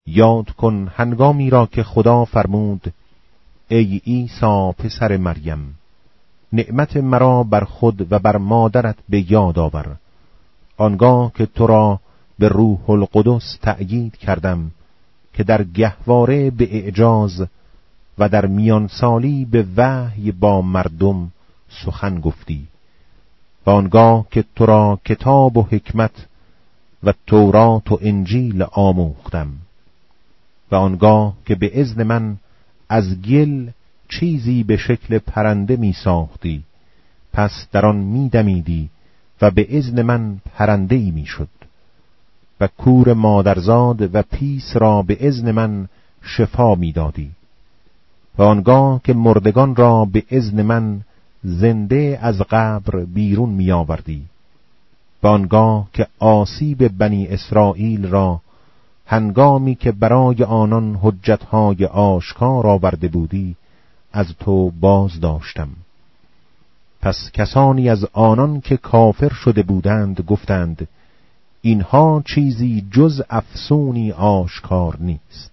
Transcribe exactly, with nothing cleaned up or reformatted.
یاد کن هنگامی را که خدا فرمود ای عیسی پسر مریم، نعمت مرا بر خود و بر مادرت به یاد آور، آنگاه که تو را به روح القدس تأیید کردم که در گهواره به اعجاز و در میان سالی به وحی با مردم سخن گفتی، و آنگاه که تو را کتاب و حکمت و تورات و انجیل آموختم، و آنگاه که به اذن من از گل چیزی به شکل پرنده می ساختی، پس در آن می دمیدی و به اذن من پرنده ای می شد، و کور مادرزاد و پیس را به اذن من شفا می دادی، و آنگاه که مردگان را به اذن من زنده از قبر بیرون می آوردی، و آنگاه که آسیب بنی اسرائیل را هنگامی که برای آنان حجتهای آشکار آورده بودی از تو باز داشتم. پس کسانی از آنان که کافر شده بودند گفتند اینها چیزی جز افسونی آشکار نیست.